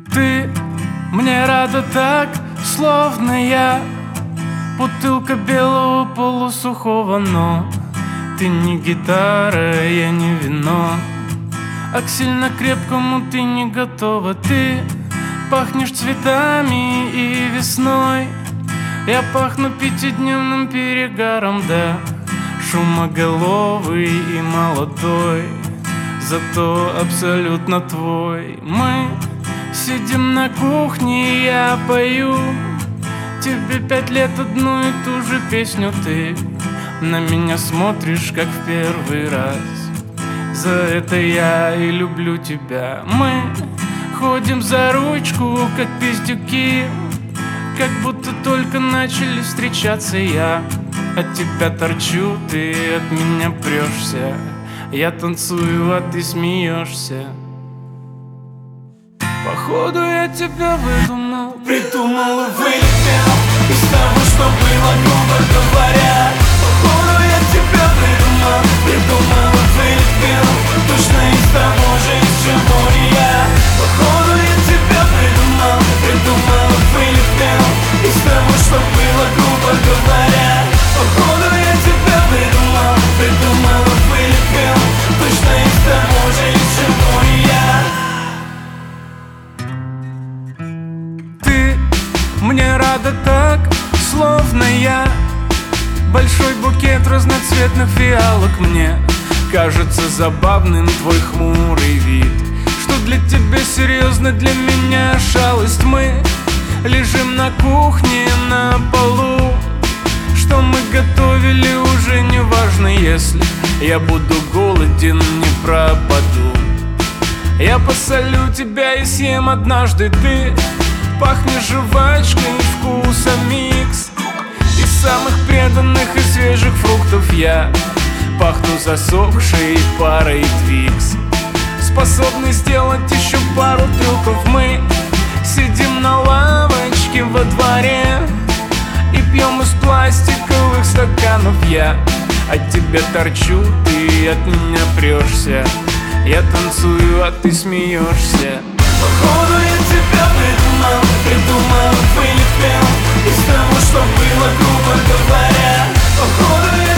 Ты мне рада так, словно я бутылка белого полусухого, но ты не гитара, я не вино, а к сильно крепкому ты не готова. Ты пахнешь цветами и весной, я пахну пятидневным перегаром, да, шумоголовый и молодой, зато абсолютно твой. Мы сидим на кухне, я пою тебе 5 лет одну и ту же песню. Ты на меня смотришь, как в первый раз. За это я и люблю тебя. Мы ходим за ручку, как пиздюки, как будто только начали встречаться. Я от тебя торчу, ты от меня прешься. Я танцую, а ты смеешься. Походу я тебя выдумал, придумал и вылетел из того, что было, грубо говоря. Походу я тебя придумал и вылетел точно из того же, из чего и я. Походу я тебя придумал и вылетел из того, что было, грубо говоря. Походу я тебя придумал и вылетел точно из того же, из чего и я. Мне рада так, словно я большой букет разноцветных фиалок. Мне кажется забавным твой хмурый вид, что для тебя серьезно, для меня шалость. Мы лежим на кухне на полу, что мы готовили уже не важно. Если я буду голоден, не пропаду. Я посолю тебя и съем однажды. Ты пахнешь жвачкой, вкуса микс из самых преданных и свежих фруктов. Я пахну засохшей парой твикс, способный сделать еще пару трюков. Мы сидим на лавочке во дворе и пьем из пластиковых стаканов. Я от тебя торчу, ты от меня прешься. Я танцую, а ты смеешься. Походу я тебя придумал, вылетел из того, что было, грубо говоря. Походу